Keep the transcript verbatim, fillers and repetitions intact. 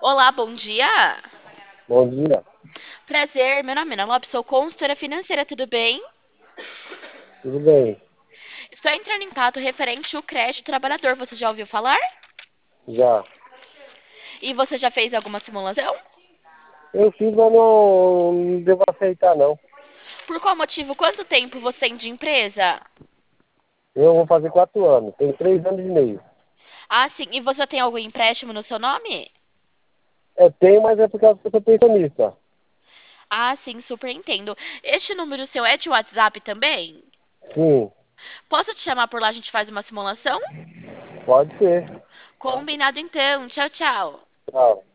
Olá, bom dia. Bom dia, Prazer, meu nome é Ana Lopes, sou consultora financeira, tudo bem? tudo bem? Estou entrando em contato referente ao crédito trabalhador, você já ouviu falar? Já. E você já fez alguma simulação? Eu fiz, mas não, não devo aceitar, não. Por qual motivo? Quanto tempo você tem de empresa? Eu vou fazer quatro anos, tenho três anos e meio. Ah, sim. E você tem algum empréstimo no seu nome? É, tenho, mas é por causa que eu sou pensionista. Ah, sim, super entendo. Este número seu é de WhatsApp também? Sim, Posso te chamar por lá, a gente faz uma simulação? pode ser. Combinado então. Tchau, tchau. Tchau.